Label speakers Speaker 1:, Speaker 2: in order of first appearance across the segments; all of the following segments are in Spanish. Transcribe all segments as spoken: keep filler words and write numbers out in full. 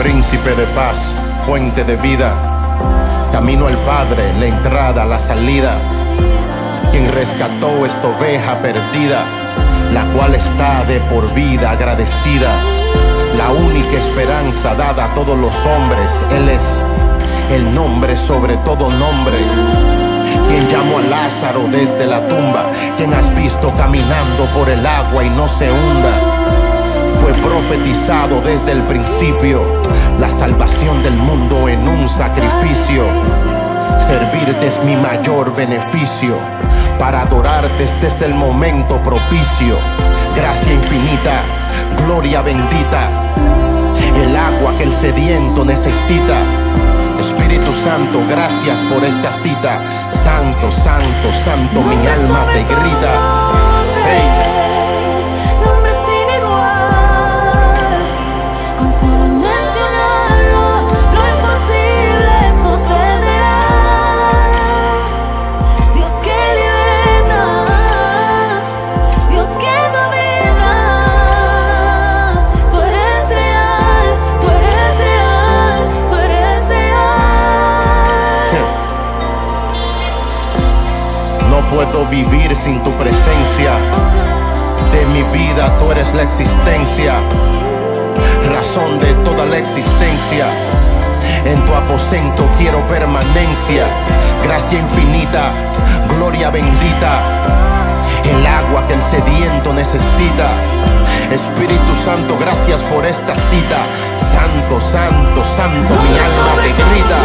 Speaker 1: Príncipe de paz, fuente de vida, camino al Padre, la entrada, la salida, quien rescató esta oveja perdida, la cual está de por vida agradecida, la única esperanza dada a todos los hombres. Él es el nombre sobre todo nombre, quien llamó a Lázaro desde la tumba, quien has visto caminando por el agua y no se hunda. Fue profetizado desde el principio, la salvación del mundo en un sacrificio. Servirte es mi mayor beneficio, para adorarte este es el momento propicio. Gracia infinita, gloria bendita, el agua que el sediento necesita. Espíritu Santo, gracias por esta cita. Santo, santo, santo, mi alma te grita. Hey. No puedo vivir sin tu presencia, de mi vida tú eres la existencia, razón de toda la existencia. En tu aposento quiero permanencia, gracia infinita, gloria bendita, el agua que el sediento necesita. Espíritu Santo, gracias por esta cita. Santo, santo, santo, mi alma te grita.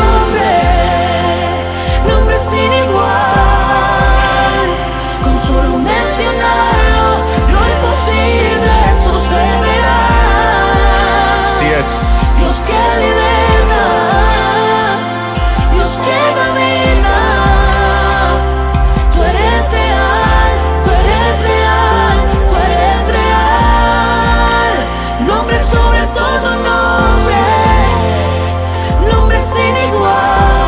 Speaker 2: Nombre sin igual, con solo mencionarlo, lo imposible sucederá.
Speaker 1: Así es.
Speaker 2: Dios que libera, Dios que camina. Tú eres real, tú eres real, tú eres real. Nombre sobre todo nombre, nombre sin igual.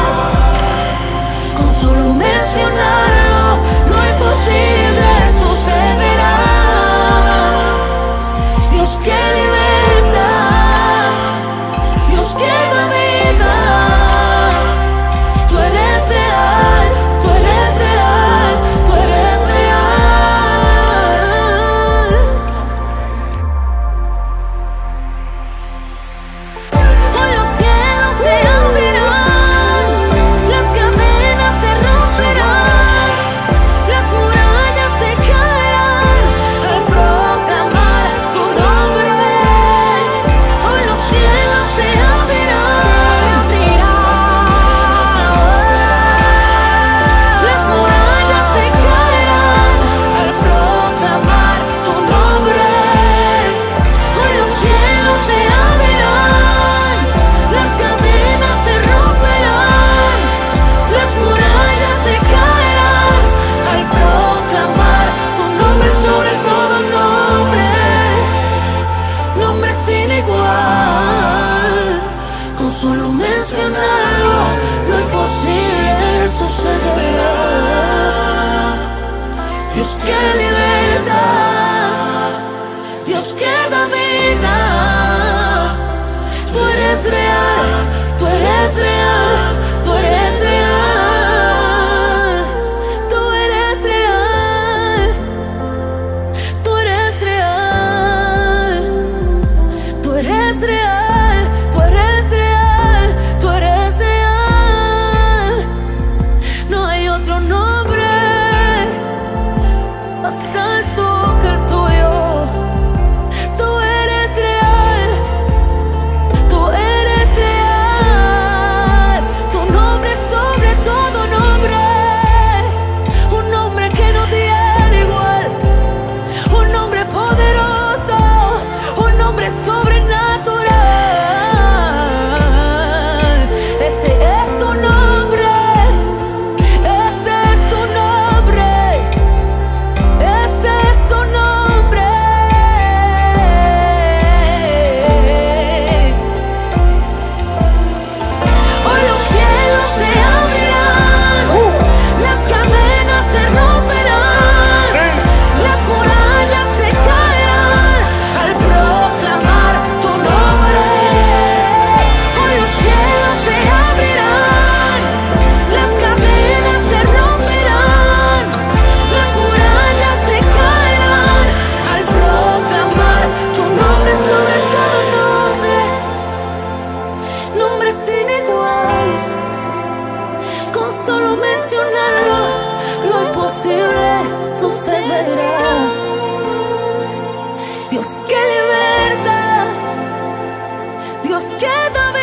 Speaker 2: sucederá. Dios que liberta, Dios que da vida.